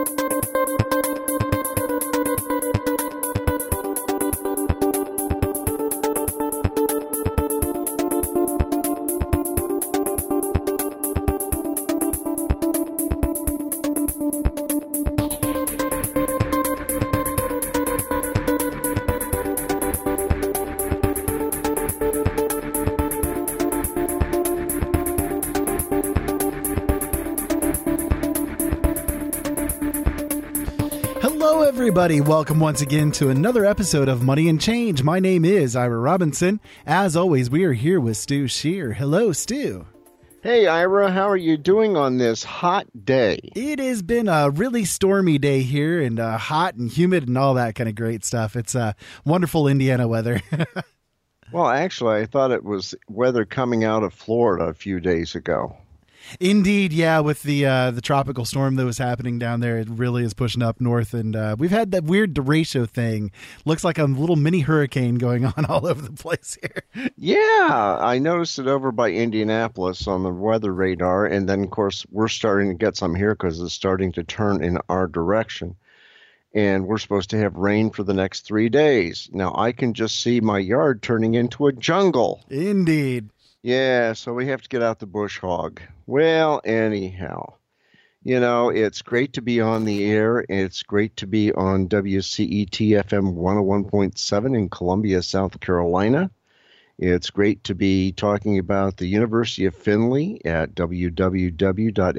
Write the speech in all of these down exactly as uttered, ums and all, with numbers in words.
Everybody, welcome once again to another episode of Money and Change. My name is Ira Robinson. As always, we are here with Stu Shear. Hello, Stu. Hey, Ira. How are you doing on this hot day? It has been a really stormy day here and uh, hot and humid and all that kind of great stuff. It's uh, wonderful Indiana weather. Well, actually, I thought it was weather coming out of Florida a few days ago. Indeed, yeah, with the uh, the tropical storm that was happening down there, it really is pushing up north, and uh, we've had that weird derecho thing. Looks like a little mini hurricane going on all over the place here. Yeah, I noticed it over by Indianapolis on the weather radar, and then, of course, we're starting to get some here because it's starting to turn in our direction, and we're supposed to have rain for the next three days. Now, I can just see my yard turning into a jungle. Indeed. Yeah, so we have to get out the bush hog. Well, anyhow, you know, it's great to be on the air. It's great to be on W C E T F M one oh one point seven in Columbia, South Carolina. It's great to be talking about the University of Findlay at w w w dot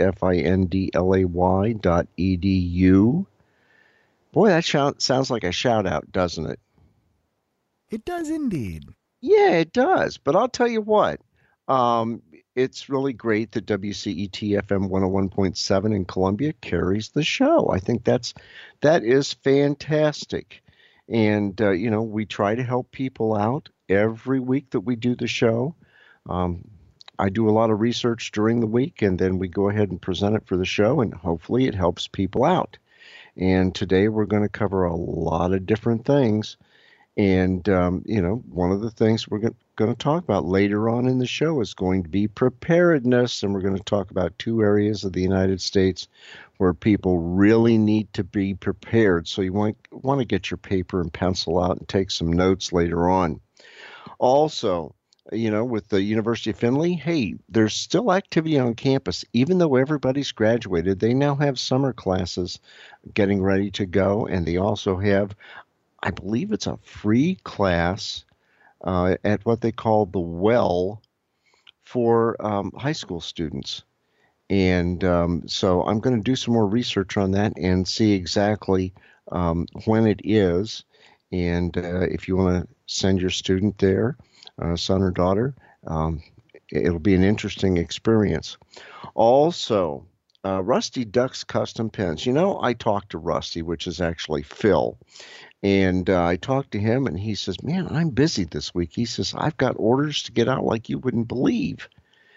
findlay dot e d u. Boy, that shout, sounds like a shout out, doesn't it? It does indeed. Yeah, it does. But I'll tell you what. Um, it's really great that W C E T F M one oh one point seven in Columbia carries the show. I think that's that is fantastic. And, uh, you know, we try to help people out every week that we do the show. Um, I do a lot of research during the week, and then we go ahead and present it for the show, and hopefully it helps people out. And today we're going to cover a lot of different things. And, um, you know, one of the things we're going to talk about later on in the show is going to be preparedness. And we're going to talk about two areas of the United States where people really need to be prepared. So you want, want to get your paper and pencil out and take some notes later on. Also, you know, with the University of Findlay, hey, there's still activity on campus. Even though everybody's graduated, they now have summer classes getting ready to go. And they also have, I believe it's a free class uh, at what they call the Well for um, high school students. And um, so I'm going to do some more research on that and see exactly um, when it is. And uh, if you want to send your student there, uh, son or daughter, um, it'll be an interesting experience. Also, uh, Rusty Duck's Custom Pens. You know, I talked to Rusty, which is actually Phil. And uh, I talked to him, and he says, man, I'm busy this week. He says, I've got orders to get out like you wouldn't believe.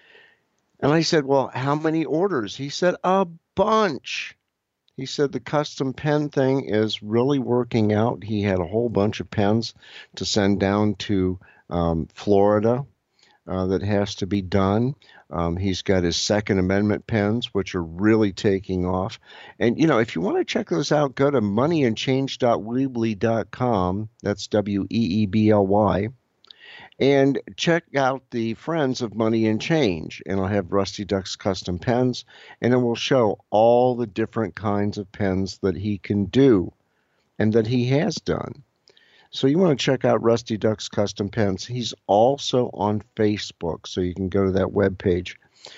And I said, well, how many orders? He said, a bunch. He said the custom pen thing is really working out. He had a whole bunch of pens to send down to um, Florida uh, that has to be done. Um, he's got his Second Amendment pens, which are really taking off. And, you know, if you want to check those out, go to money and change dot weebly dot com. That's W E E B L Y. And check out the Friends of Money and Change. And I'll have Rusty Duck's Custom Pens. And it will show all the different kinds of pens that he can do and that he has done. So you want to check out Rusty Duck's Custom Pens. He's also on Facebook, so you can go to that webpage.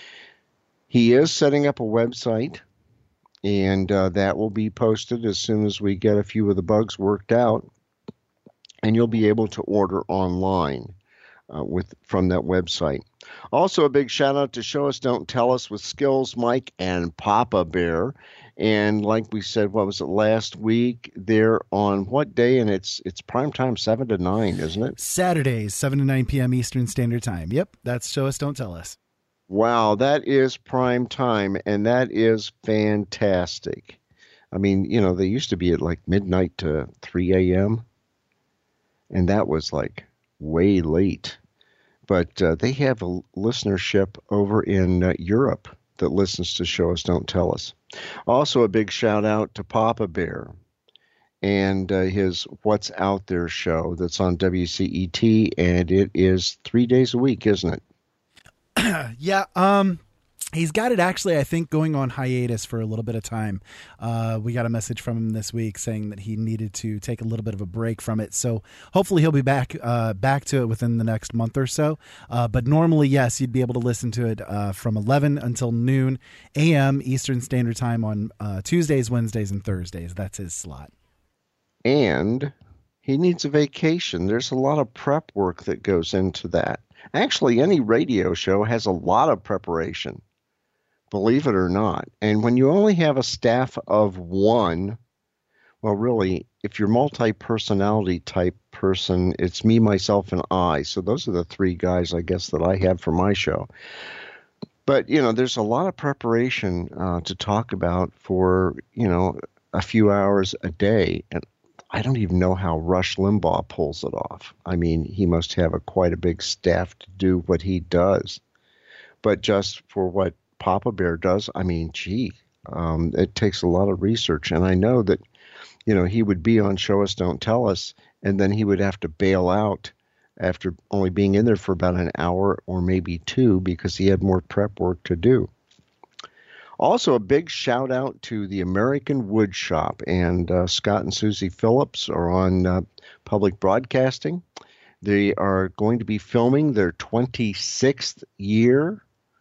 He is setting up a website, and uh, that will be posted as soon as we get a few of the bugs worked out, and you'll be able to order online uh, with from that website. Also, a big shout out to Show Us Don't Tell Us with Skills Mike and Papa Bear. And like we said, what was it, last week? They're on what day? And it's it's prime time, seven to nine, isn't it? Saturdays, seven to nine p.m. Eastern Standard Time. Yep, that's Show Us, Don't Tell Us. Wow, that is prime time, and that is fantastic. I mean, you know, they used to be at like midnight to three a.m., and that was like way late. But uh, they have a listenership over in uh, Europe that listens to Show Us, Don't Tell Us. Also, a big shout out to Papa Bear and uh, his What's Out There show that's on W C E T, and it is three days a week, isn't it? yeah, um, he's got it actually, I think, going on hiatus for a little bit of time. Uh, we got a message from him this week saying that he needed to take a little bit of a break from it. So hopefully he'll be back uh, back to it within the next month or so. Uh, but normally, yes, you'd be able to listen to it uh, from eleven until noon a m Eastern Standard Time on uh, Tuesdays, Wednesdays, and Thursdays. That's his slot. And he needs a vacation. There's a lot of prep work that goes into that. Actually, any radio show has a lot of preparation, believe it or not. And when you only have a staff of one, well, really, if you're multi-personality type person, it's me, myself, and I. So those are the three guys, I guess, that I have for my show. But, you know, there's a lot of preparation uh, to talk about for, you know, a few hours a day. And I don't even know how Rush Limbaugh pulls it off. I mean, he must have a quite a big staff to do what he does. But just for what Papa Bear does, I mean, gee, um, it takes a lot of research. And I know that, you know, he would be on Show Us, Don't Tell Us, and then he would have to bail out after only being in there for about an hour or maybe two because he had more prep work to do. Also, a big shout out to the American Wood Shop, and uh, Scott and Susie Phillips are on uh, public broadcasting. They are going to be filming their twenty-sixth year,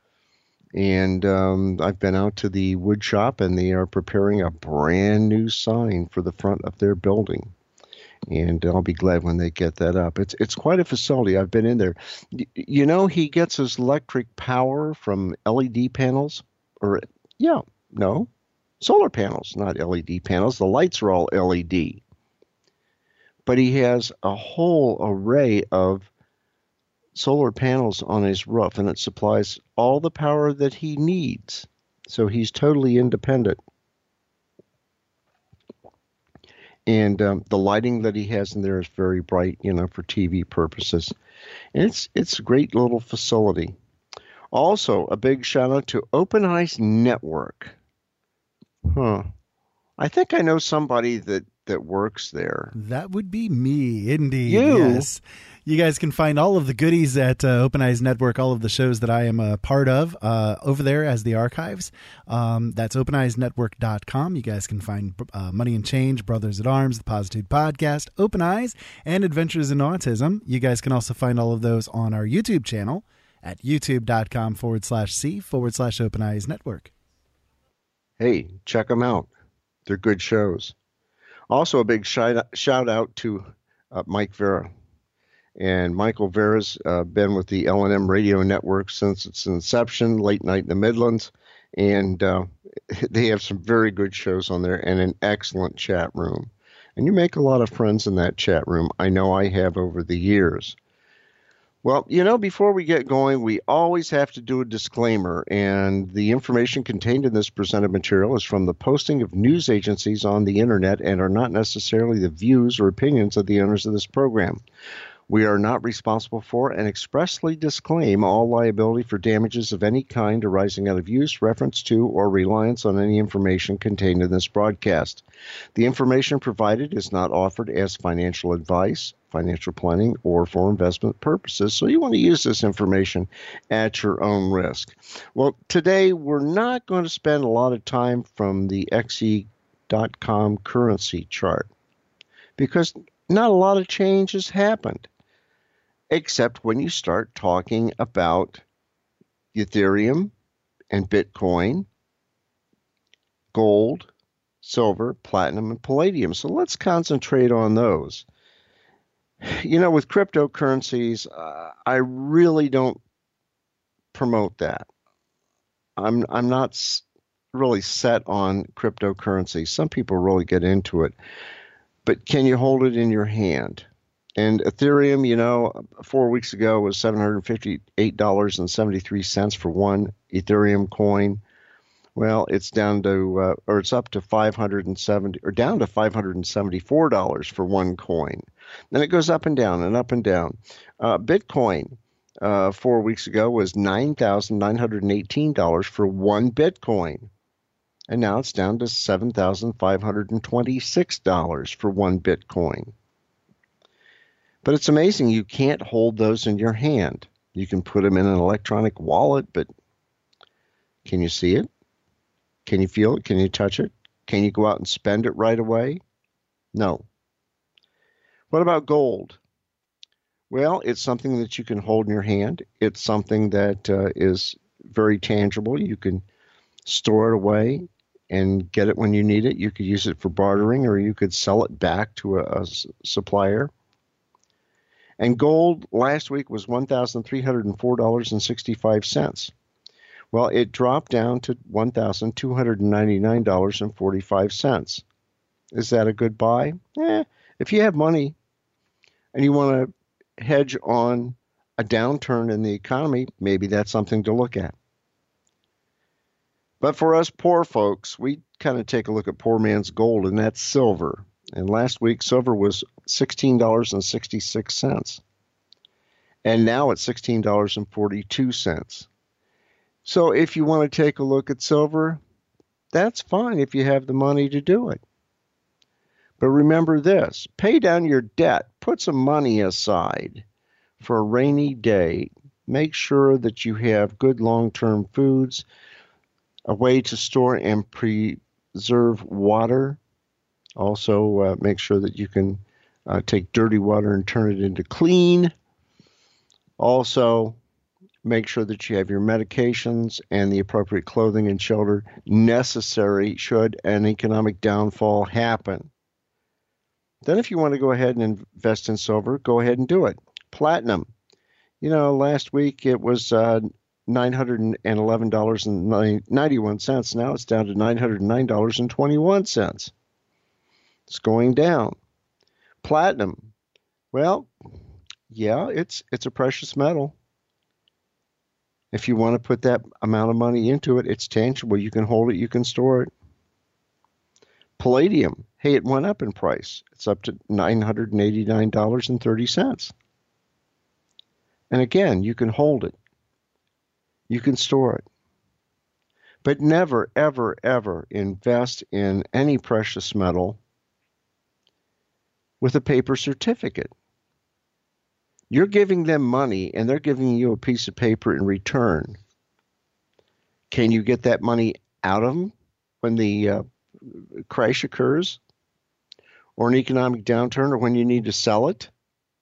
and um, I've been out to the wood shop, and they are preparing a brand new sign for the front of their building. And I'll be glad when they get that up. It's it's quite a facility. I've been in there. Y- you know, he gets his electric power from L E D panels, or Yeah, no, solar panels, not L E D panels. The lights are all L E D. But he has a whole array of solar panels on his roof, and it supplies all the power that he needs. So he's totally independent. And um, the lighting that he has in there is very bright, you know, for T V purposes. And it's it's a great little facility. Also, a big shout out to Open Eyes Network. Huh. I think I know somebody that, that works there. That would be me, indeed. You? Yes. You guys can find all of the goodies at uh, Open Eyes Network, all of the shows that I am a part of uh, over there as the archives. Um, that's open eyes network dot com. You guys can find uh, Money and Change, Brothers at Arms, the Positude Podcast, Open Eyes, and Adventures in Autism. You guys can also find all of those on our YouTube channel at youtube.com forward slash C forward slash Open Eyes Network. Hey, check them out. They're good shows. Also, a big shout, shout out to uh, Mike Vera. And Michael Vera's uh, been with the L and M Radio Network since its inception, late night in the Midlands. And uh, they have some very good shows on there and an excellent chat room. And you make a lot of friends in that chat room. I know I have over the years. Well, you know, before we get going, we always have to do a disclaimer, and the information contained in this presented material is from the posting of news agencies on the internet and are not necessarily the views or opinions of the owners of this program. We are not responsible for and expressly disclaim all liability for damages of any kind arising out of use, reference to, or reliance on any information contained in this broadcast. The information provided is not offered as financial advice, financial planning, or for investment purposes, so you want to use this information at your own risk. Well, today we're not going to spend a lot of time from the X E dot com currency chart because not a lot of change has happened, except when you start talking about Ethereum and Bitcoin, gold, silver, platinum, and palladium. So let's concentrate on those. You know, with cryptocurrencies, uh, I really don't promote that. I'm I'm not s- really set on cryptocurrency. Some people really get into it, but can you hold it in your hand? And Ethereum, you know, four weeks ago was seven hundred fifty-eight dollars and seventy-three cents for one Ethereum coin. Well, it's down to, uh, or it's up to five hundred seventy, or down to five hundred seventy-four dollars for one coin. Then it goes up and down and up and down. Uh, Bitcoin uh, four weeks ago was nine thousand nine hundred eighteen dollars for one Bitcoin. And now it's down to seven thousand five hundred twenty-six dollars for one Bitcoin. But it's amazing you can't hold those in your hand. You can put them in an electronic wallet, but can you see it? Can you feel it? Can you touch it? Can you go out and spend it right away? No. What about gold? Well, it's something that you can hold in your hand. It's something that uh, is very tangible. You can store it away and get it when you need it. You could use it for bartering, or you could sell it back to a, a supplier. And gold last week was one thousand three hundred four dollars and sixty-five cents. Well, it dropped down to one thousand two hundred ninety-nine dollars and forty-five cents. Is that a good buy? Eh, if you have money and you want to hedge on a downturn in the economy, maybe that's something to look at. But for us poor folks, we kind of take a look at poor man's gold, and that's silver. And last week, silver was sixteen dollars and sixty-six cents. And now it's sixteen dollars and forty-two cents. So if you want to take a look at silver, that's fine if you have the money to do it. But remember this, pay down your debt, put some money aside for a rainy day. Make sure that you have good long-term foods, a way to store and preserve water. Also, uh, make sure that you can uh, take dirty water and turn it into clean. Also, make sure that you have your medications and the appropriate clothing and shelter necessary should an economic downfall happen. Then if you want to go ahead and invest in silver, go ahead and do it. Platinum. You know, last week it was uh, nine hundred eleven dollars and ninety-one cents. Now it's down to nine hundred nine dollars and twenty-one cents. It's going down. Platinum. Well, yeah, it's it's a precious metal. If you want to put that amount of money into it, it's tangible. You can hold it, you can store it. Palladium. Hey, it went up in price. It's up to nine hundred eighty-nine dollars and thirty cents. And again, you can hold it. You can store it. But never, ever, ever invest in any precious metal with a paper certificate. You're giving them money, and they're giving you a piece of paper in return. Can you get that money out of them when the uh, crash occurs, or an economic downturn, or when you need to sell it?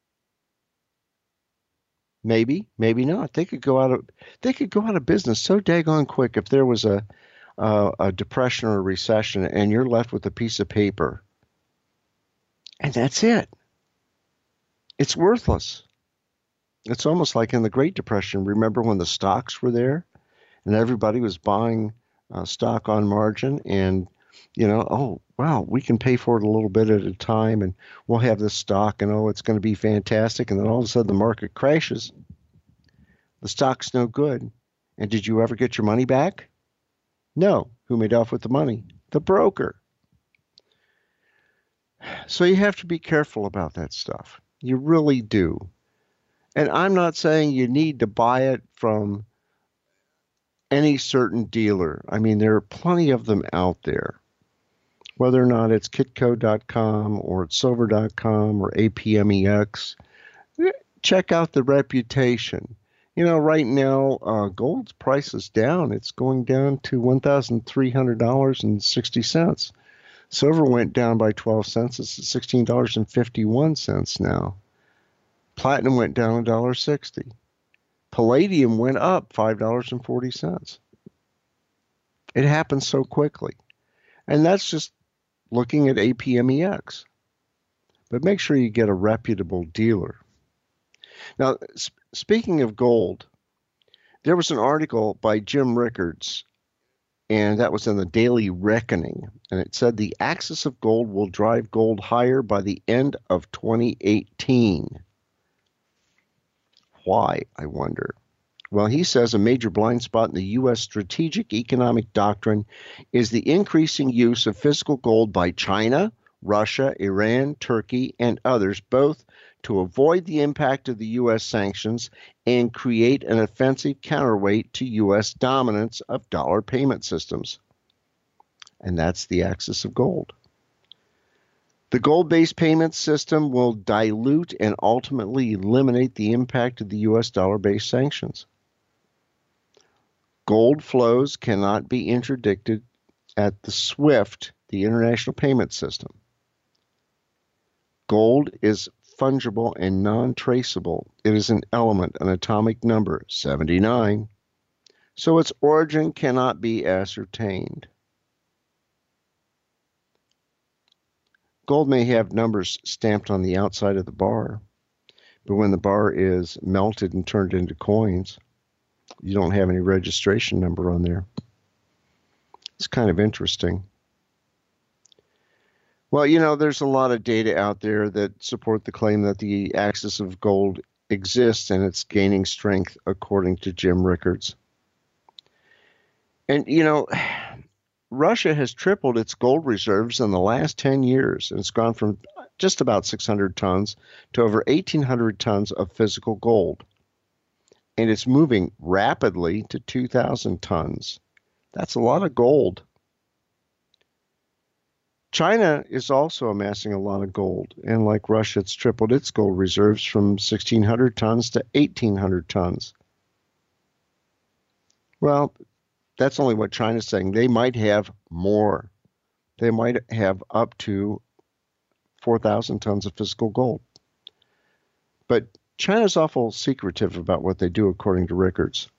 Maybe, maybe not. They could go out of they could go out of business so daggone quick if there was a a, a depression or a recession, and you're left with a piece of paper, and that's it. It's worthless. It's almost like in the Great Depression. Remember when the stocks were there, and everybody was buying uh, stock on margin, and you know, oh wow, we can pay for it a little bit at a time, and we'll have this stock, and oh, it's going to be fantastic. And then all of a sudden, the market crashes. The stock's no good. And did you ever get your money back? No. Who made off with the money? The broker. So you have to be careful about that stuff. You really do. And I'm not saying you need to buy it from any certain dealer. I mean, there are plenty of them out there. Whether or not it's kitco dot com or it's silver dot com or A P M E X, check out the reputation. You know, right now, uh, gold's price is down. It's going down to one thousand three hundred dollars and sixty cents. Silver went down by twelve cents. It's at sixteen dollars and fifty-one cents now. Platinum went down one dollar and sixty cents. Palladium went up five dollars and forty cents. It happens so quickly. And that's just looking at A P M E X. But make sure you get a reputable dealer. Now, sp- speaking of gold, there was an article by Jim Rickards, and that was in the Daily Reckoning, and it said the axis of gold will drive gold higher by the end of twenty eighteen. Why, I wonder? Well, he says a major blind spot in the U S strategic economic doctrine is the increasing use of physical gold by China, Russia, Iran, Turkey, and others, both to avoid the impact of the U S sanctions and create an offensive counterweight to U S dominance of dollar payment systems. And that's the axis of gold. The gold-based payment system will dilute and ultimately eliminate the impact of the U S dollar-based sanctions. Gold flows cannot be interdicted at the SWIFT, the International Payment System. Gold is fungible and non-traceable. It is an element, an atomic number, seventy-nine, so its origin cannot be ascertained. Gold may have numbers stamped on the outside of the bar, but when the bar is melted and turned into coins, you don't have any registration number on there. It's kind of interesting. Well, you know, there's a lot of data out there that support the claim that the axis of gold exists and it's gaining strength, according to Jim Rickards. And, you know, Russia has tripled its gold reserves in the last ten years, and it's gone from just about six hundred tons to over eighteen hundred tons of physical gold. And it's moving rapidly to two thousand tons. That's a lot of gold. China is also amassing a lot of gold, and like Russia, it's tripled its gold reserves from sixteen hundred tons to eighteen hundred tons. Well, that's only what China's saying. They might have more. They might have up to four thousand tons of physical gold. But China's awful secretive about what they do, according to Rickards.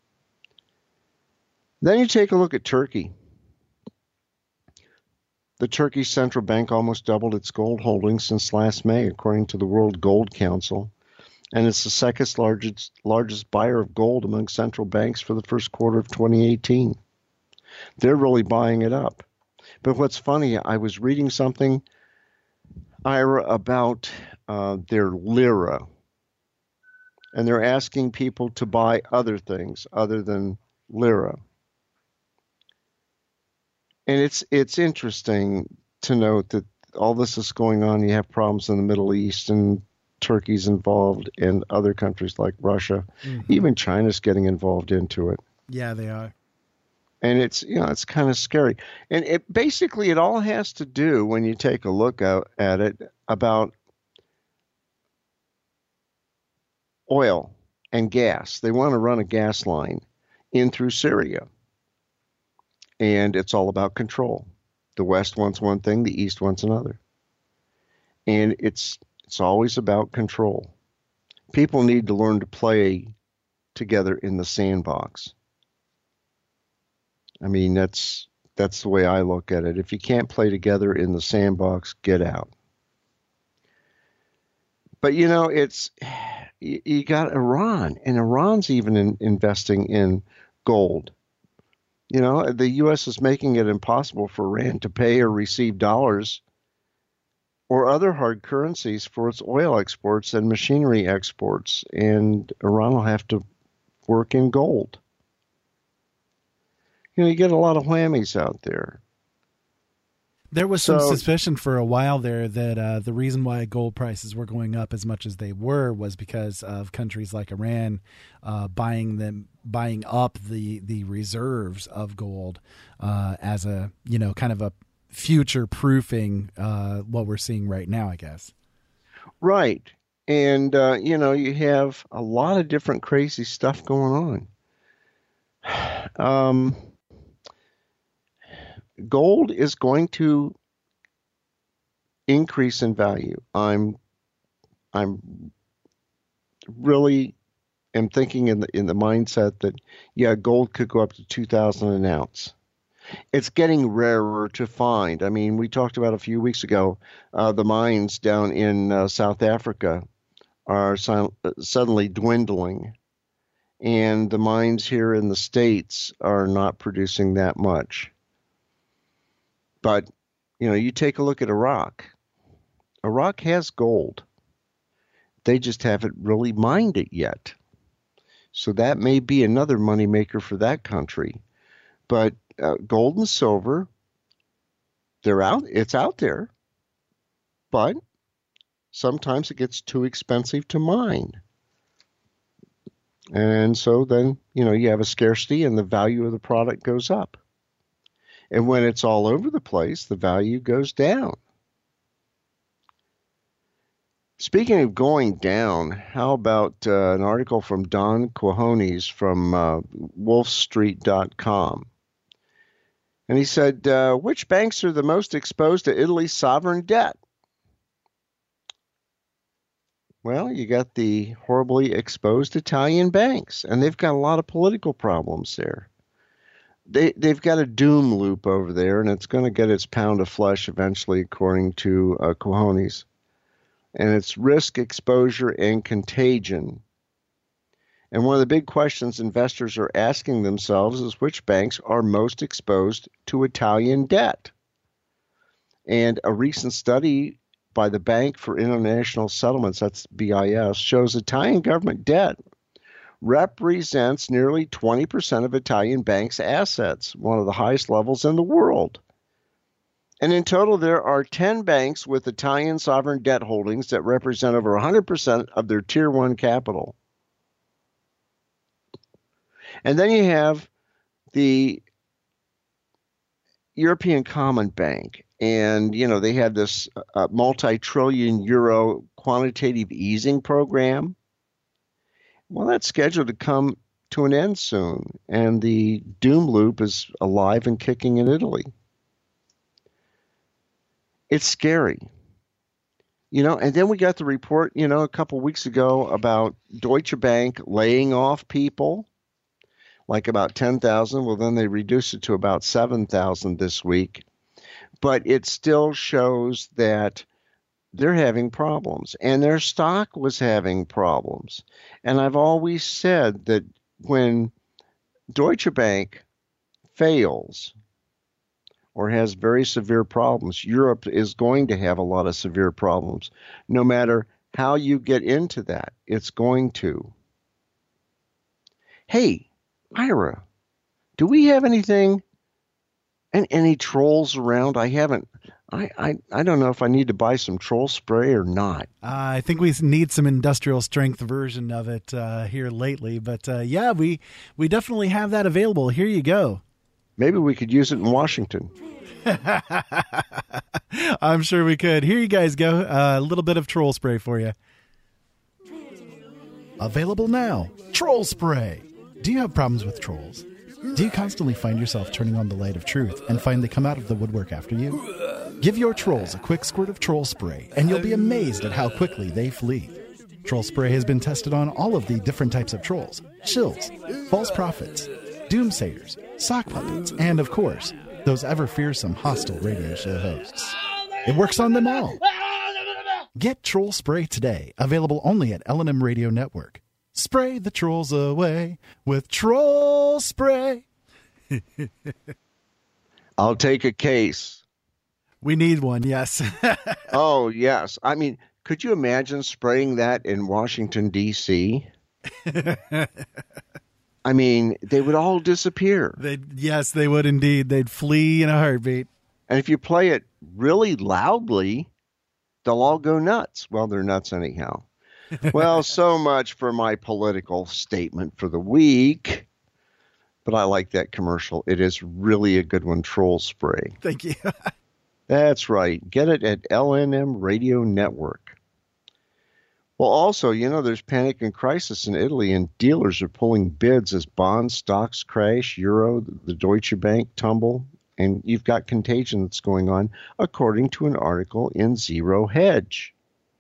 Then you take a look at Turkey. The Turkish central bank almost doubled its gold holdings since last May, according to the World Gold Council, and it's the second largest, largest buyer of gold among central banks for the first quarter of twenty eighteen. They're really buying it up. But what's funny, I was reading something, Ira, about uh, their lira, and they're asking people to buy other things other than lira. And it's it's interesting to note that all this is going on. You have problems in the Middle East, and Turkey's involved, and other countries like Russia. Mm-hmm. Even China's getting involved into it. Yeah, they are. And it's, you know, it's kind of scary. And it basically, it all has to do, when you take a look out at it, about oil and gas. They want to run a gas line in through Syria. And it's all about control. The West wants one thing, the East wants another. And it's it's always about control. People need to learn to play together in the sandbox. I mean, that's that's the way I look at it. If you can't play together in the sandbox, get out. But, you know, it's you, you got Iran, and Iran's even in, investing in gold. You know, the U S is making it impossible for Iran to pay or receive dollars or other hard currencies for its oil exports and machinery exports, and Iran will have to work in gold. You know, you get a lot of whammies out there. There was so, some suspicion for a while there that uh, the reason why gold prices were going up as much as they were was because of countries like Iran uh, buying them, buying up the the reserves of gold uh, as a, you know, kind of a future proofing uh, what we're seeing right now, I guess. Right, and uh, you know, you have a lot of different crazy stuff going on. Um. Gold is going to increase in value. I'm, I'm really am thinking in the in the mindset that yeah, gold could go up to two thousand an ounce. It's getting rarer to find. I mean, we talked about a few weeks ago, uh, the mines down in uh, South Africa are si- suddenly dwindling, and the mines here in the States are not producing that much. But, you know, you take a look at Iraq. Iraq has gold. They just haven't really mined it yet. So that may be another moneymaker for that country. But uh, gold and silver, they're out. It's out there. But sometimes it gets too expensive to mine. And so then, you know, you have a scarcity and the value of the product goes up. And when it's all over the place, the value goes down. Speaking of going down, how about uh, an article from Don Quixones from uh, wolf street dot com? And he said, uh, which banks are the most exposed to Italy's sovereign debt? Well, you got the horribly exposed Italian banks, and they've got a lot of political problems there. They, they've got a doom loop over there, and it's going to get its pound of flesh eventually, according to uh, Quixones. And it's risk, exposure, and contagion. And one of the big questions investors are asking themselves is which banks are most exposed to Italian debt? And a recent study by the Bank for International Settlements, that's B I S, shows Italian government debt represents nearly twenty percent of Italian banks' assets, one of the highest levels in the world. And in total, there are ten banks with Italian sovereign debt holdings that represent over one hundred percent of their Tier one capital. And then you have the European Common Bank. And, you know, they had this uh, multi-trillion euro quantitative easing program. Well, that's scheduled to come to an end soon. And the doom loop is alive and kicking in Italy. It's scary. You know, and then we got the report, you know, a couple of weeks ago about Deutsche Bank laying off people, like about ten thousand. Well, then they reduced it to about seven thousand this week. But it still shows that they're having problems, and their stock was having problems. And I've always said that when Deutsche Bank fails or has very severe problems, Europe is going to have a lot of severe problems. No matter how you get into that, it's going to. Hey, Ira, do we have anything? And any trolls around? I haven't. I, I I don't know if I need to buy some troll spray or not. Uh, I think we need some industrial strength version of it uh, here lately. But uh, yeah, we we definitely have that available. Here you go. Maybe we could use it in Washington. I'm sure we could. Here you guys go. Uh, a little bit of troll spray for you. Available now. Troll spray. Do you have problems with trolls? Do you constantly find yourself turning on the light of truth and find they come out of the woodwork after you? Give your trolls a quick squirt of troll spray, and you'll be amazed at how quickly they flee. Troll spray has been tested on all of the different types of trolls, shills, false prophets, doomsayers, sock puppets, and, of course, those ever-fearsome hostile radio show hosts. It works on them all. Get Troll Spray today, available only at L N M Radio Network. Spray the trolls away with Troll Spray. I'll take a case. We need one, yes. Oh, yes. I mean, could you imagine spraying that in Washington, D C? I mean, they would all disappear. They'd, yes, they would indeed. They'd flee in a heartbeat. And if you play it really loudly, they'll all go nuts. Well, they're nuts anyhow. Well, so much for my political statement for the week. But I like that commercial. It is really a good one, Troll Spray. Thank you. That's right. Get it at L N M Radio Network. Well, also, you know, there's panic and crisis in Italy, and dealers are pulling bids as bond stocks crash, euro, the Deutsche Bank tumble, and you've got contagion that's going on, according to an article in Zero Hedge.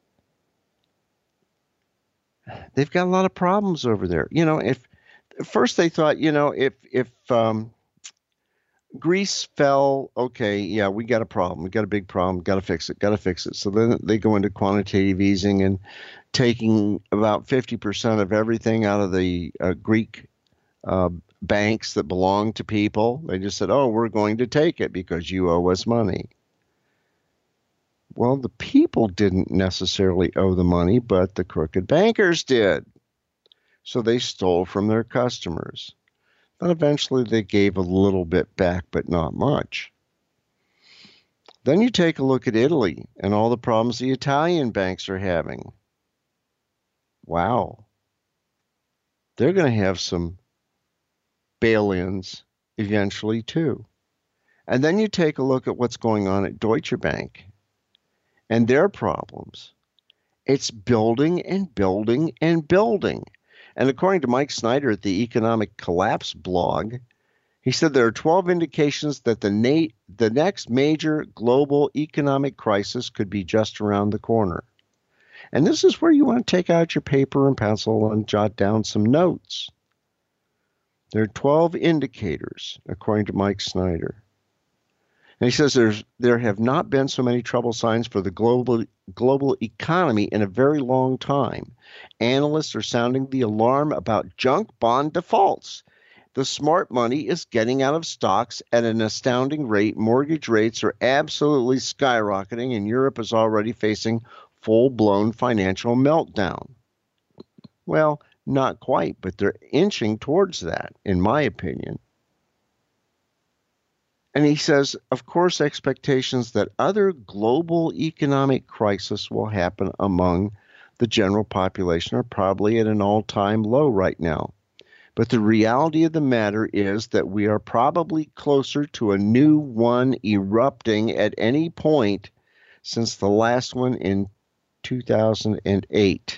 They've got a lot of problems over there. You know, if first they thought, you know, if if um, Greece fell, okay, yeah, we got a problem. We got a big problem. Got to fix it. Got to fix it. So then they go into quantitative easing and taking about fifty percent of everything out of the uh, Greek uh, banks that belong to people. They just said, oh, we're going to take it because you owe us money. Well, the people didn't necessarily owe the money, but the crooked bankers did. So they stole from their customers. But eventually they gave a little bit back, but not much. Then you take a look at Italy and all the problems the Italian banks are having. Wow. They're going to have some bail-ins eventually too. And then you take a look at what's going on at Deutsche Bank and their problems. It's building and building and building. And according to Mike Snyder at the Economic Collapse blog, he said there are twelve indications that the, na- the next major global economic crisis could be just around the corner. And this is where you want to take out your paper and pencil and jot down some notes. There are twelve indicators, according to Mike Snyder. And he says there's, there have not been so many trouble signs for the global, global economy in a very long time. Analysts are sounding the alarm about junk bond defaults. The smart money is getting out of stocks at an astounding rate. Mortgage rates are absolutely skyrocketing, and Europe is already facing full-blown financial meltdown. Well, not quite, but they're inching towards that, in my opinion. And he says, of course, expectations that other global economic crises will happen among the general population are probably at an all-time low right now. But the reality of the matter is that we are probably closer to a new one erupting at any point since the last one in two thousand eight.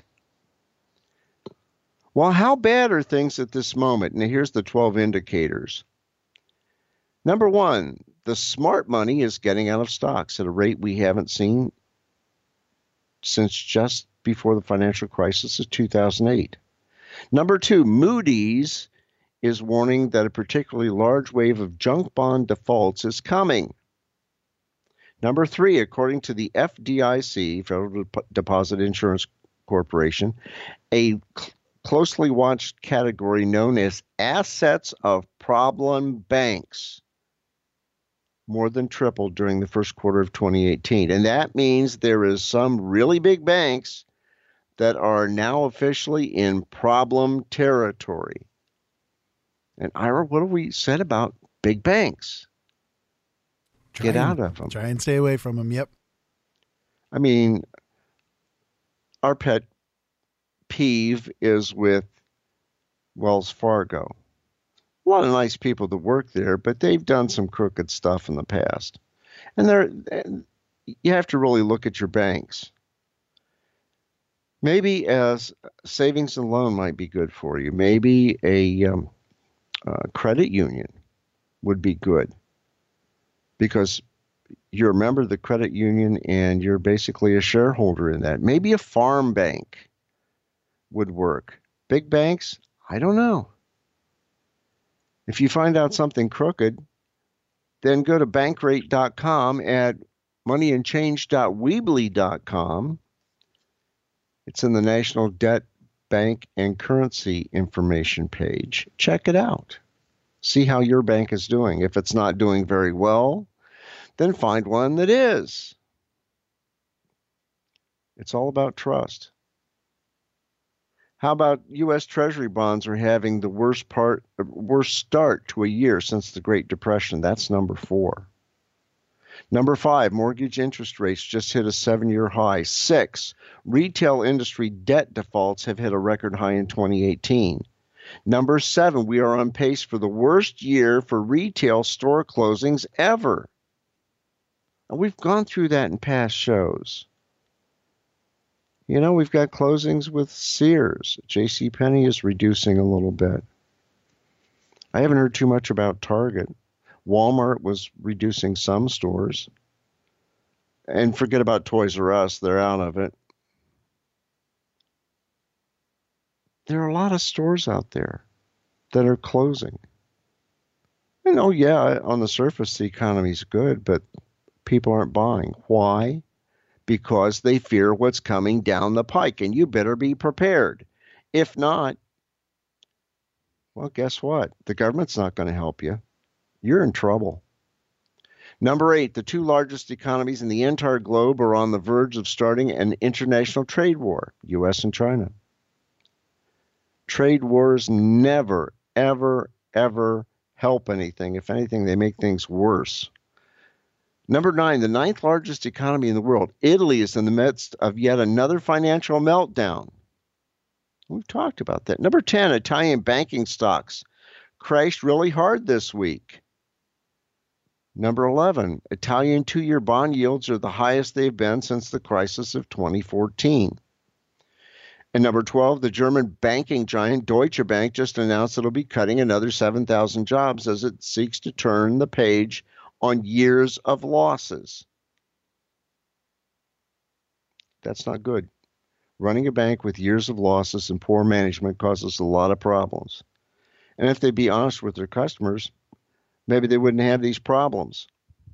Well, how bad are things at this moment? Now, here's the twelve indicators. Number one, the smart money is getting out of stocks at a rate we haven't seen since just before the financial crisis of two thousand eight. Number two, Moody's is warning that a particularly large wave of junk bond defaults is coming. Number three, according to the F D I C, Federal Deposit Insurance Corporation, a cl- closely watched category known as assets of problem banks more than tripled during the first quarter of twenty eighteen. And that means there is some really big banks that are now officially in problem territory. And Ira, what have we said about big banks? Try Get and, out of them. Try and stay away from them. Yep. I mean, our pet peeve is with Wells Fargo. A lot of nice people that work there, but they've done some crooked stuff in the past. And they're, you have to really look at your banks. Maybe as savings and loan might be good for you. Maybe a um, uh, credit union would be good because you're a member of the credit union and you're basically a shareholder in that. Maybe a farm bank would work. Big banks, I don't know. If you find out something crooked, then go to bankrate dot com at money and change dot weebly dot com. It's in the National Debt Bank and Currency Information page. Check it out. See how your bank is doing. If it's not doing very well, then find one that is. It's all about trust. How about U S Treasury bonds are having the worst part, worst start to a year since the Great Depression? That's number four. Number five, mortgage interest rates just hit a seven-year high. Six, retail industry debt defaults have hit a record high in twenty eighteen. Number seven, we are on pace for the worst year for retail store closings ever. And we've gone through that in past shows. You know, we've got closings with Sears. JCPenney is reducing a little bit. I haven't heard too much about Target. Walmart was reducing some stores. And forget about Toys R Us. They're out of it. There are a lot of stores out there that are closing. And oh, yeah, on the surface, the economy's good, but people aren't buying. Why? Because they fear what's coming down the pike, and you better be prepared. If not, well, guess what? The government's not going to help you. You're in trouble. Number eight, the two largest economies in the entire globe are on the verge of starting an international trade war, U S and China. Trade wars never, ever, ever help anything. If anything, they make things worse. Number nine, the ninth largest economy in the world. Italy is in the midst of yet another financial meltdown. We've talked about that. Number ten, Italian banking stocks crashed really hard this week. Number eleven, Italian two-year bond yields are the highest they've been since the crisis of twenty fourteen. And number twelve, the German banking giant Deutsche Bank just announced it'll be cutting another seven thousand jobs as it seeks to turn the page on years of losses. That's not good. Running a bank with years of losses and poor management causes a lot of problems. And if they'd be honest with their customers, maybe they wouldn't have these problems.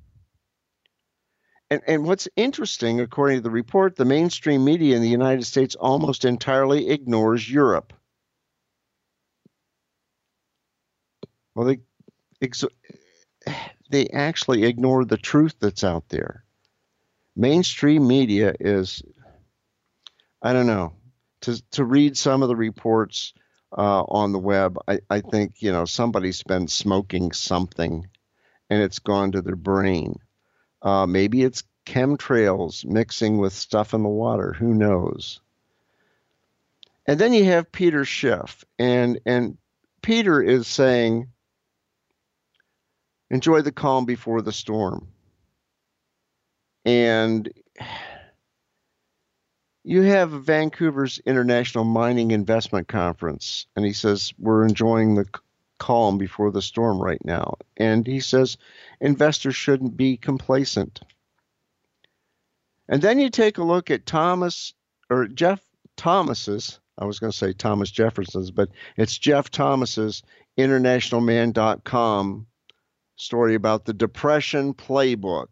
And, and what's interesting, according to the report, the mainstream media in the United States almost entirely ignores Europe. Well, they, ex- they actually ignore the truth that's out there. Mainstream media is, I don't know, to, to read some of the reports uh, on the web, I, I think, you know, somebody's been smoking something and it's gone to their brain. Uh, maybe it's chemtrails mixing with stuff in the water. Who knows? And then you have Peter Schiff. And, and Peter is saying, enjoy the calm before the storm. And you have Vancouver's International Mining Investment Conference. And he says, we're enjoying the calm before the storm right now. And he says investors shouldn't be complacent. And then you take a look at Thomas or Jeff Thomas's, I was going to say Thomas Jefferson's, but it's Jeff Thomas's international man dot com story about the Depression playbook.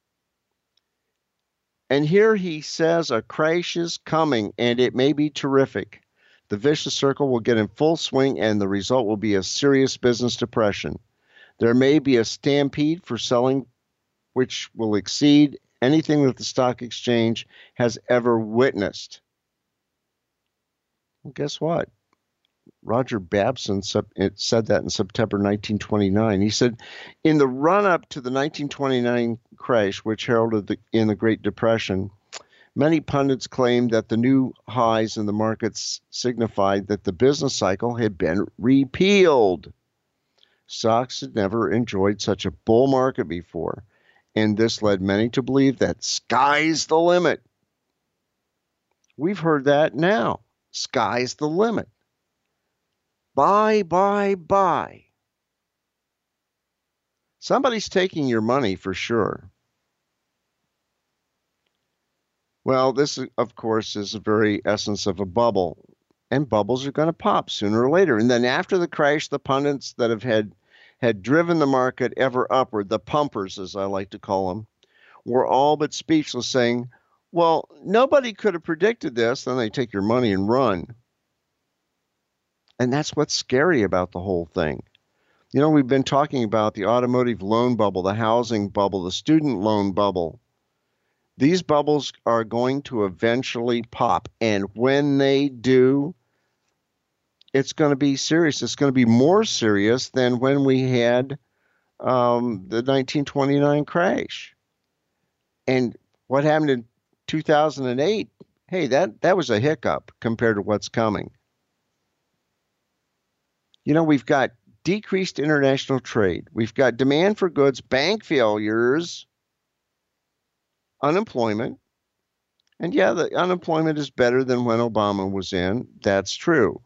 And here he says a crash is coming and it may be terrific. The vicious circle will get in full swing and the result will be a serious business depression. There may be a stampede for selling which will exceed anything that the stock exchange has ever witnessed. Well, guess what? Roger Babson said that in September nineteen twenty-nine. He said, in the run-up to the nineteen twenty-nine crash, which heralded the, in the Great Depression, many pundits claimed that the new highs in the markets signified that the business cycle had been repealed. Stocks had never enjoyed such a bull market before, and this led many to believe that sky's the limit. We've heard that now. Sky's the limit. Buy, buy, buy. Somebody's taking your money for sure. Well, this, of course, is the very essence of a bubble, and bubbles are going to pop sooner or later. And then after the crash, the pundits that have had, had driven the market ever upward, the pumpers, as I like to call them, were all but speechless, saying, well, nobody could have predicted this. Then they take your money and run. And that's what's scary about the whole thing. You know, we've been talking about the automotive loan bubble, the housing bubble, the student loan bubble. These bubbles are going to eventually pop. And when they do, it's going to be serious. It's going to be more serious than when we had um, the nineteen twenty-nine crash. And what happened in two thousand eight, hey, that, that was a hiccup compared to what's coming. You know, we've got decreased international trade. We've got demand for goods, bank failures, unemployment. And yeah, the unemployment is better than when Obama was in. That's true.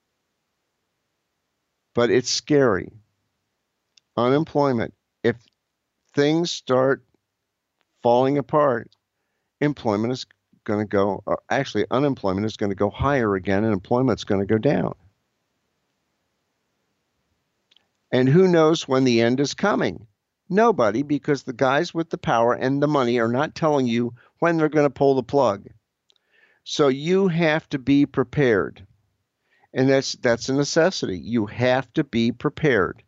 But it's scary. Unemployment. If things start falling apart, employment is going to go, or actually unemployment is going to go higher again, and employment's going to go down. And who knows when the end is coming? Nobody, because the guys with the power and the money are not telling you when they're going to pull the plug. So you have to be prepared. And that's that's a necessity. You have to be prepared.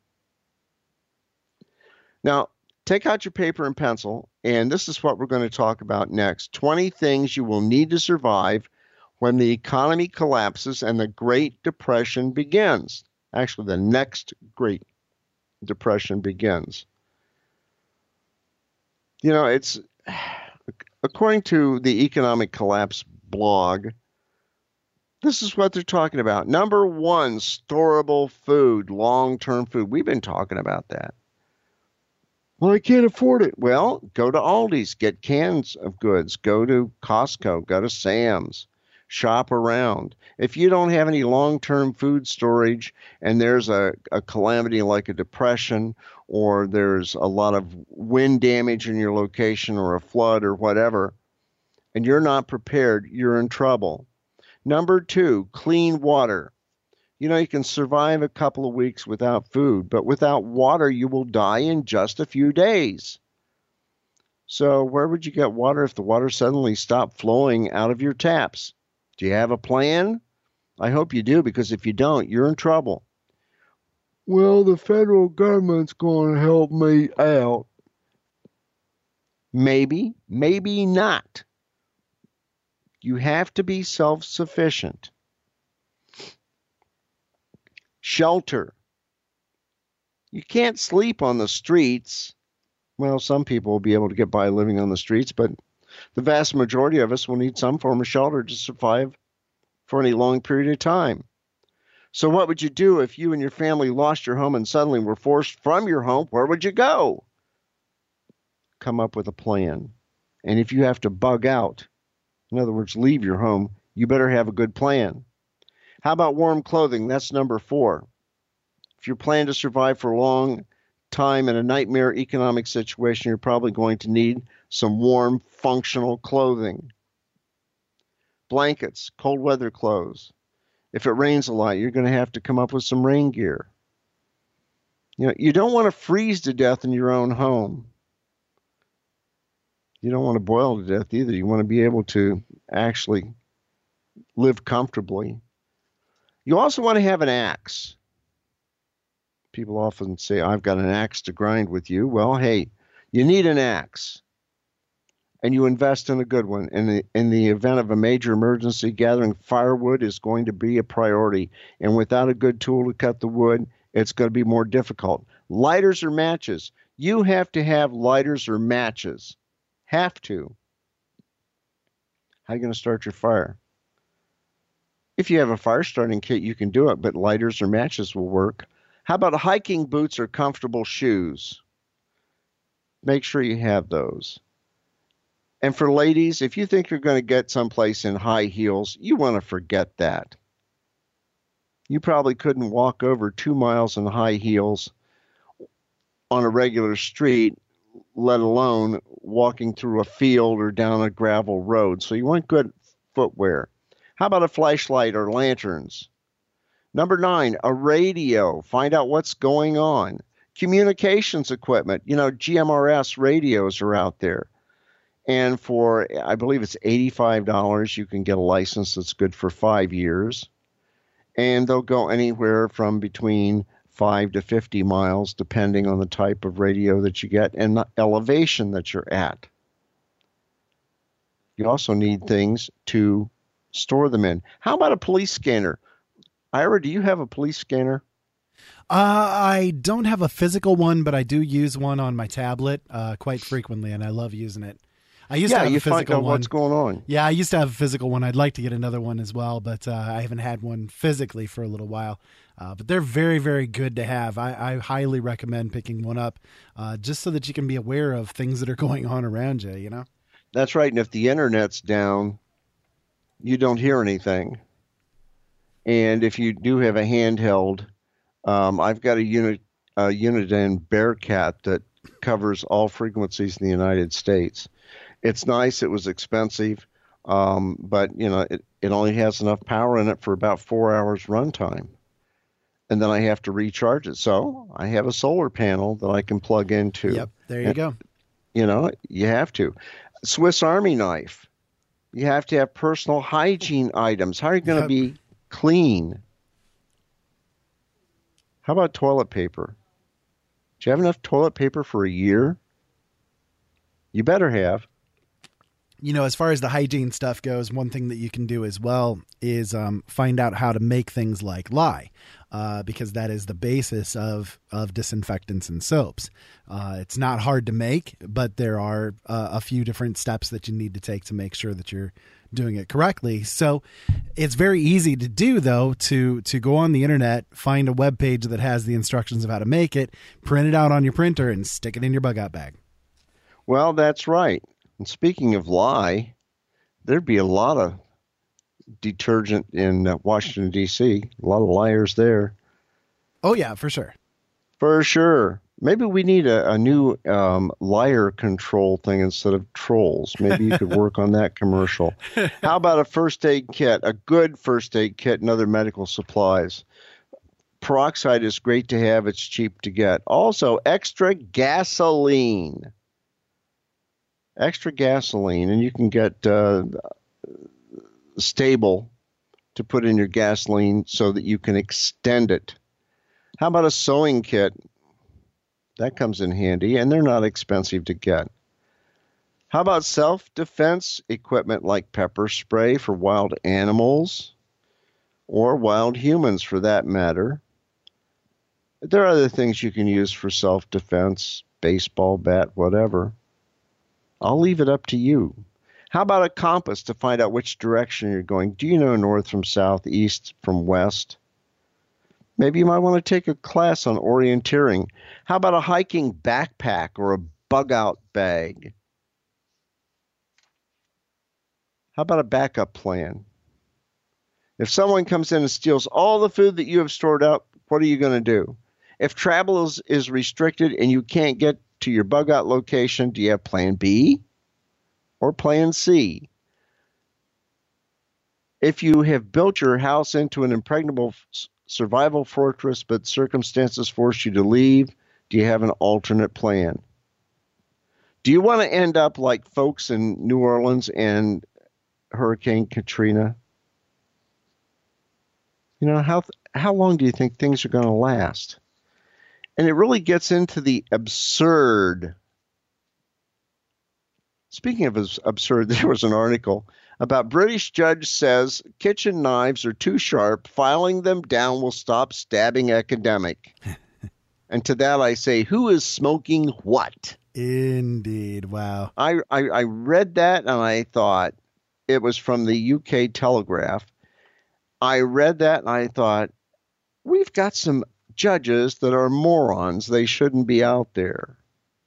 Now, take out your paper and pencil, and this is what we're going to talk about next. twenty things you will need to survive when the economy collapses and the Great Depression begins. Actually, the next Great Depression begins. You know, it's according to the Economic Collapse blog, this is what they're talking about. Number one, storable food, long-term food. We've been talking about that. Well, I can't afford it. Well, go to Aldi's, get cans of goods. Go to Costco, go to Sam's, shop around. If you don't have any long-term food storage and there's a, a calamity like a depression, or there's a lot of wind damage in your location or a flood or whatever, and you're not prepared, you're in trouble. Number two, clean water. You know, you can survive a couple of weeks without food, but without water, you will die in just a few days. So where would you get water if the water suddenly stopped flowing out of your taps? Do you have a plan? I hope you do, because if you don't, you're in trouble. Well, the federal government's going to help me out. Maybe, maybe not. You have to be self-sufficient. Shelter. You can't sleep on the streets. Well, some people will be able to get by living on the streets, but the vast majority of us will need some form of shelter to survive for any long period of time. So what would you do if you and your family lost your home and suddenly were forced from your home? Where would you go? Come up with a plan. And if you have to bug out, in other words, leave your home, you better have a good plan. How about warm clothing? That's number four. If you're planning to survive for a long time in a nightmare economic situation, you're probably going to need some warm, functional clothing. Blankets, cold weather clothes. If it rains a lot, you're going to have to come up with some rain gear. You know, you don't want to freeze to death in your own home. You don't want to boil to death either. You want to be able to actually live comfortably. You also want to have an axe. People often say, I've got an axe to grind with you. Well, hey, you need an axe. And you invest in a good one. In the, in the event of a major emergency, gathering firewood is going to be a priority. And without a good tool to cut the wood, it's going to be more difficult. Lighters or matches. You have to have lighters or matches. Have to. How are you going to start your fire? If you have a fire starting kit, you can do it, but lighters or matches will work. How about hiking boots or comfortable shoes? Make sure you have those. And for ladies, if you think you're going to get someplace in high heels, you want to forget that. You probably couldn't walk over two miles in high heels on a regular street, let alone walking through a field or down a gravel road. So you want good footwear. How about a flashlight or lanterns? Number nine, a radio. Find out what's going on. Communications equipment. You know, G M R S radios are out there. And for, I believe it's eighty-five dollars, you can get a license that's good for five years. And they'll go anywhere from between five to fifty miles, depending on the type of radio that you get and the elevation that you're at. You also need things to store them in. How about a police scanner? Ira, do you have a police scanner? Uh, I don't have a physical one, but I do use one on my tablet uh, quite frequently, and I love using it. I used yeah, to have you a physical find out one. what's going on. Yeah, I used to have a physical one. I'd like to get another one as well, but uh, I haven't had one physically for a little while. Uh, but they're very, very good to have. I, I highly recommend picking one up uh, just so that you can be aware of things that are going on around you, you know? That's right. And if the internet's down, you don't hear anything. And if you do have a handheld, um, I've got a unit, a Uniden Bearcat that covers all frequencies in the United States. It's nice. It was expensive, um, but you know it, it only has enough power in it for about four hours runtime, and then I have to recharge it. So I have a solar panel that I can plug into. Yep, there you and, go. You know, you have to. Swiss Army knife. You have to have personal hygiene items. How are you going to yep. be clean? How about toilet paper? Do you have enough toilet paper for a year? You better have. You know, as far as the hygiene stuff goes, one thing that you can do as well is um, find out how to make things like lye, uh, because that is the basis of, of disinfectants and soaps. Uh, it's not hard to make, but there are uh, a few different steps that you need to take to make sure that you're doing it correctly. So it's very easy to do, though, to to go on the internet, find a web page that has the instructions of how to make it, print it out on your printer, and stick it in your bug out bag. Well, that's right. And speaking of lye, there'd be a lot of detergent in uh, Washington, D C A lot of liars there. Oh, yeah, for sure. For sure. Maybe we need a, a new um, liar control thing instead of trolls. Maybe you could work on that commercial. How about a first aid kit, a good first aid kit and other medical supplies? Peroxide is great to have. It's cheap to get. Also, extra gasoline. Extra gasoline, and you can get uh, stable to put in your gasoline so that you can extend it. How about a sewing kit? That comes in handy, and they're not expensive to get. How about self-defense equipment like pepper spray for wild animals or wild humans for that matter? There are other things you can use for self-defense, baseball bat, whatever. I'll leave it up to you. How about a compass to find out which direction you're going? Do you know north from south, east from west? Maybe you might want to take a class on orienteering. How about a hiking backpack or a bug-out bag? How about a backup plan? If someone comes in and steals all the food that you have stored up, what are you going to do? If travel is, is restricted and you can't get to your bug-out location, do you have plan B or plan C? If you have built your house into an impregnable f- survival fortress, but circumstances force you to leave, do you have an alternate plan? Do you want to end up like folks in New Orleans and Hurricane Katrina? You know, how how long do you think things are going to last? And it really gets into the absurd. Speaking of absurd, there was an article about British judge says kitchen knives are too sharp. Filing them down will stop stabbing academic. And to that I say, who is smoking what? Indeed. Wow. I, I, I read that and I thought it was from the U K Telegraph. I read that and I thought, we've got some judges that are morons. They shouldn't be out there.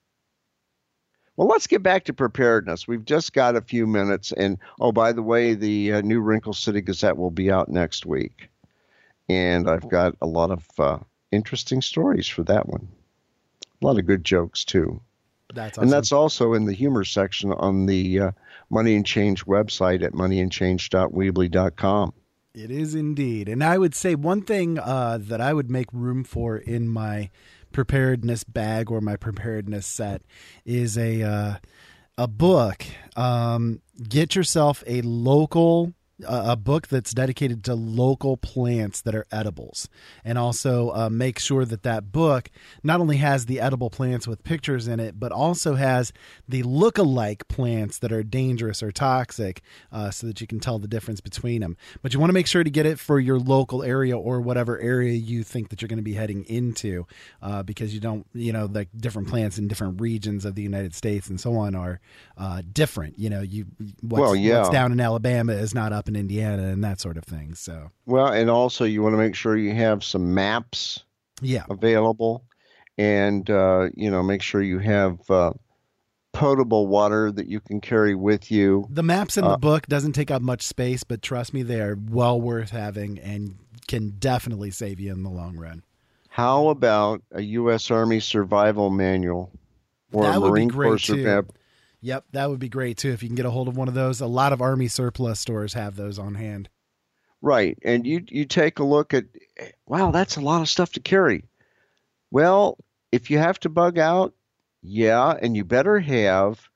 Well, let's get back to preparedness. We've just got a few minutes. And, oh, by the way, the uh, new Wrinkle City Gazette will be out next week. And I've got a lot of uh, interesting stories for that one. A lot of good jokes, too. That's awesome. And that's also in the humor section on the uh, Money and Change website at money and change dot weebly dot com. It is indeed. And I would say one thing uh, that I would make room for in my preparedness bag or my preparedness set is a uh, a book. Um, get yourself a local uh, a book that's dedicated to local plants that are edibles, and also uh, make sure that that book not only has the edible plants with pictures in it, but also has the look-alike plants that are dangerous or toxic, uh, so that you can tell the difference between them. But you want to make sure to get it for your local area or whatever area you think that you're going to be heading into, uh, because you don't, you know, like different plants in different regions of the United States and so on are uh, different. You know, you what's, well, yeah. what's down in Alabama is not up in Indiana and that sort of thing. So, well, and also you want to make sure you have some maps yeah. available, and uh, you know, make sure you have uh, potable water that you can carry with you. The maps in uh, the book doesn't take up much space, but trust me, they are well worth having and can definitely save you in the long run. How about a U S Army survival manual or that a would Marine be great Corps too. survival? Yep, that would be great too if you can get a hold of one of those. A lot of Army surplus stores have those on hand. Right, and you you take a look at, wow, that's a lot of stuff to carry. Well, if you have to bug out, yeah, and you better have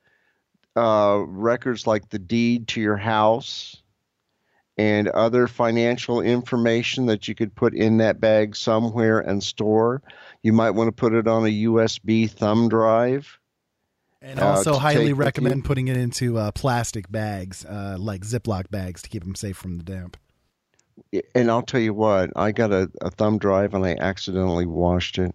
uh, records like the deed to your house and other financial information that you could put in that bag somewhere and store. You might want to put it on a U S B thumb drive And uh, also to highly take with recommend you. putting it into uh, plastic bags, uh, like Ziploc bags, to keep them safe from the damp. And I'll tell you what, I got a, a thumb drive and I accidentally washed it.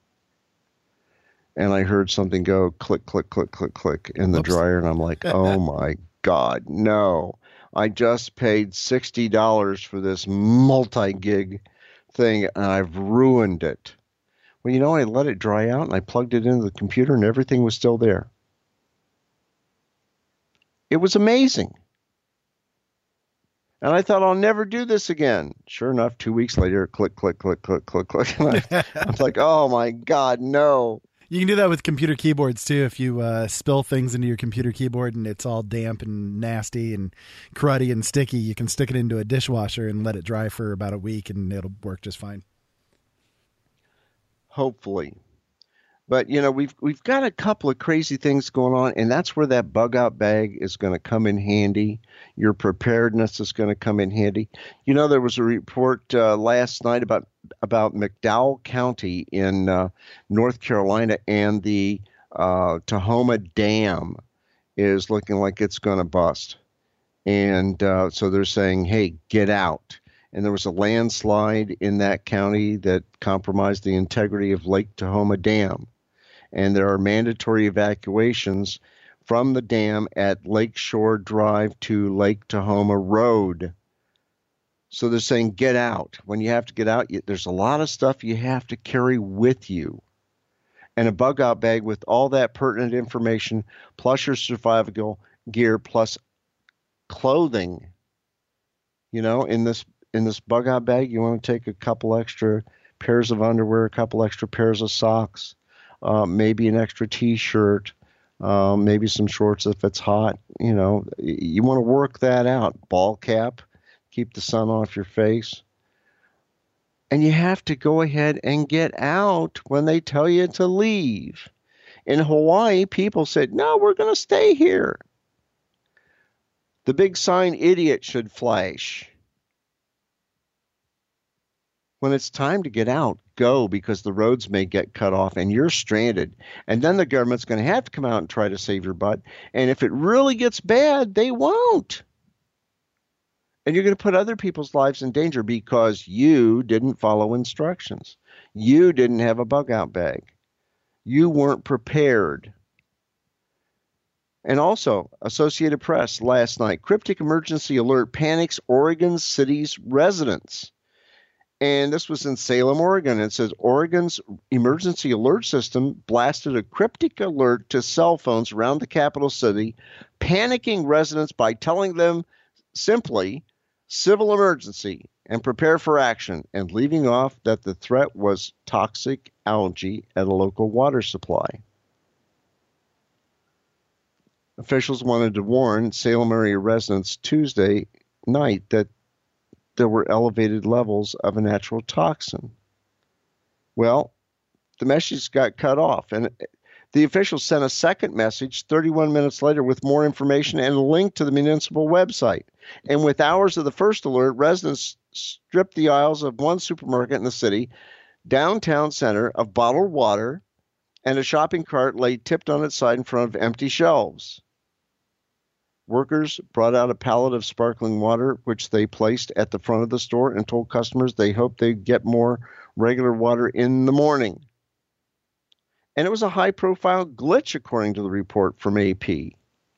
And I heard something go click, click, click, click, click in the Whoops. dryer. And I'm like, oh my God, no. I just paid sixty dollars for this multi-gig thing and I've ruined it. Well, you know, I let it dry out and I plugged it into the computer and everything was still there. It was amazing. And I thought, I'll never do this again. Sure enough, two weeks later, click, click, click, click, click, click. And I, I was like, oh my God, no. You can do that with computer keyboards too. If you uh, spill things into your computer keyboard and it's all damp and nasty and cruddy and sticky, you can stick it into a dishwasher and let it dry for about a week and it'll work just fine. Hopefully. But, you know, we've we've got a couple of crazy things going on, and that's where that bug out bag is going to come in handy. Your preparedness is going to come in handy. You know, there was a report uh, last night about about McDowell County in uh, North Carolina, and the uh, Tahoma Dam is looking like it's going to bust. And uh, so they're saying, hey, get out. And there was a landslide in that county that compromised the integrity of Lake Tahoma Dam. And there are mandatory evacuations from the dam at Lakeshore Drive to Lake Tahoma Road. So they're saying get out. When you have to get out, there's a lot of stuff you have to carry with you. And a bug out bag with all that pertinent information, plus your survival gear, plus clothing. You know, in this in this bug out bag, you want to take a couple extra pairs of underwear, a couple extra pairs of socks. Uh, maybe an extra T-shirt, uh, maybe some shorts if it's hot. You know, you want to work that out. Ball cap, keep the sun off your face. And you have to go ahead and get out when they tell you to leave. In Hawaii, people said, no, we're going to stay here. The big sign idiot should flash. When it's time to get out, go, because the roads may get cut off and you're stranded. And then the government's going to have to come out and try to save your butt. And if it really gets bad, they won't. And you're going to put other people's lives in danger because you didn't follow instructions. You didn't have a bug out bag. You weren't prepared. And also, Associated Press last night, cryptic emergency alert panics Oregon City's residents. And this was in Salem, Oregon. It says Oregon's emergency alert system blasted a cryptic alert to cell phones around the capital city, panicking residents by telling them simply, civil emergency, and prepare for action, and leaving off that the threat was toxic algae at a local water supply. Officials wanted to warn Salem area residents Tuesday night that there were elevated levels of a natural toxin. Well, the message got cut off, and the officials sent a second message thirty-one minutes later with more information and a link to the municipal website. And with hours of the first alert, residents stripped the aisles of one supermarket in the city, downtown center, of bottled water, and a shopping cart lay tipped on its side in front of empty shelves. Workers brought out a pallet of sparkling water, which they placed at the front of the store, and told customers they hoped they'd get more regular water in the morning. And it was a high-profile glitch, according to the report from A P.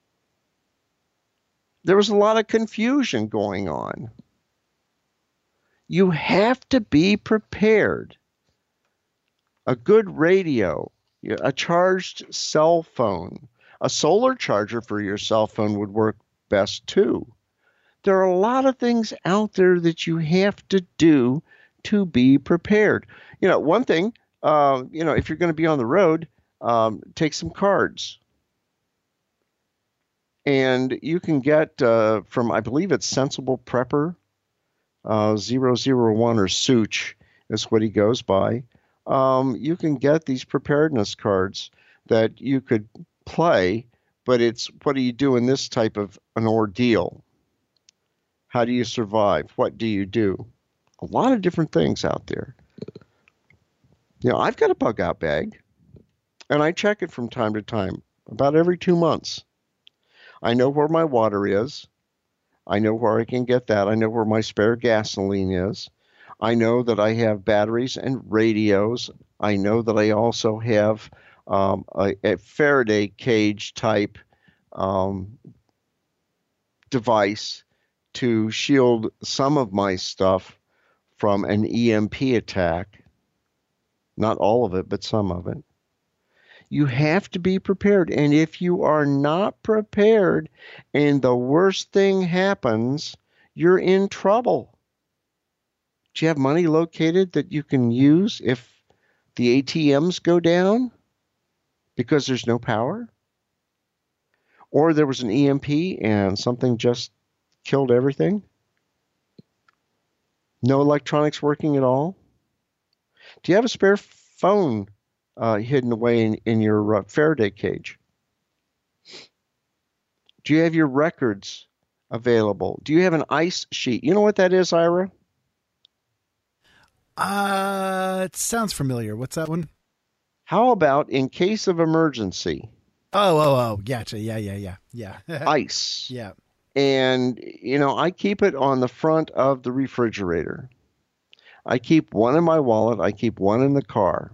There was a lot of confusion going on. You have to be prepared. A good radio, a charged cell phone, a solar charger for your cell phone would work best too. There are a lot of things out there that you have to do to be prepared. You know, one thing, uh, you know, if you're going to be on the road, um, take some cards. And you can get uh, from, I believe it's Sensible Prepper, uh, zero zero one or Such is what he goes by. Um, you can get these preparedness cards that you could play, but it's what do you do in this type of an ordeal? How do you survive? What do you do? A lot of different things out there. You know, I've got a bug out bag, and I check it from time to time. about every two months. I know where my water is. I know where I can get that. I know where my spare gasoline is. I know that I have batteries and radios. I know that I also have um, a, a Faraday cage type um, device to shield some of my stuff from an E M P attack. Not all of it, but some of it. You have to be prepared. And if you are not prepared and the worst thing happens, you're in trouble. Do you have money located that you can use if the A T Ms go down because there's no power? Or there was an E M P and something just killed everything? No electronics working at all? Do you have a spare phone uh, hidden away in, in your uh, Faraday cage? Do you have your records available? Do you have an ice sheet? You know what that is, Ira? Uh, it sounds familiar. What's that one? How about in case of emergency? Oh, oh, oh, gotcha. Yeah, yeah, yeah, yeah. Ice. Yeah. And, you know, I keep it on the front of the refrigerator. I keep one in my wallet. I keep one in the car.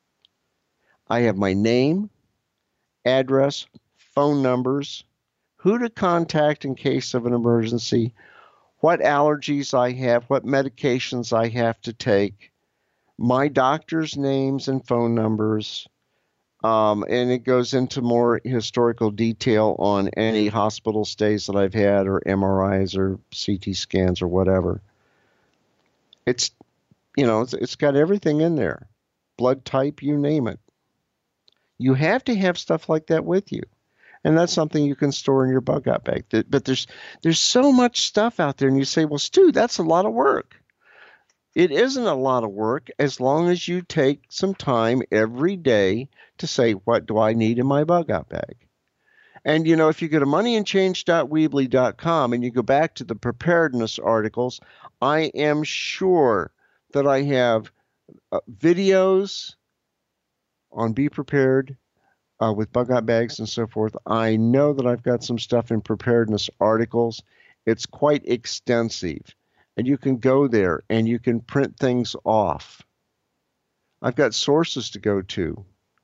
I have my name, address, phone numbers, who to contact in case of an emergency, what allergies I have, what medications I have to take, my doctor's names and phone numbers, um, and it goes into more historical detail on any hospital stays that I've had or M R Is or C T scans or whatever. It's, you know, it's, it's got everything in there. Blood type, you name it. You have to have stuff like that with you. And that's something you can store in your bug out bag. But there's there's so much stuff out there, and you say, well, Stu, that's a lot of work. It isn't a lot of work as long as you take some time every day to say, what do I need in my bug out bag? And, you know, if you go to money and change dot weebly dot com and you go back to the preparedness articles, I am sure that I have uh, videos on Be Prepared uh, with bug out bags and so forth. I know that I've got some stuff in preparedness articles. It's quite extensive. And you can go there and you can print things off. I've got sources to go to.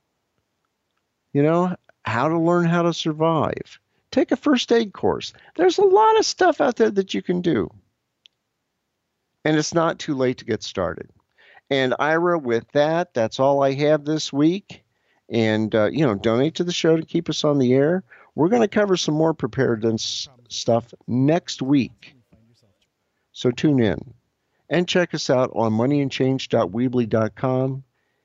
You know, how to learn how to survive. Take a first aid course. There's a lot of stuff out there that you can do. And it's not too late to get started. And Ira, with that, that's all I have this week. And, uh, you know, donate to the show to keep us on the air. We're going to cover some more preparedness stuff next week. So tune in and check us out on money and change dot weebly dot com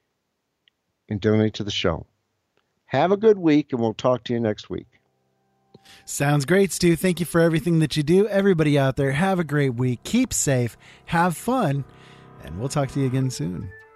and donate to the show. Have a good week, and we'll talk to you next week. Sounds great, Stu. Thank you for everything that you do. Everybody out there, have a great week. Keep safe. Have fun. And we'll talk to you again soon.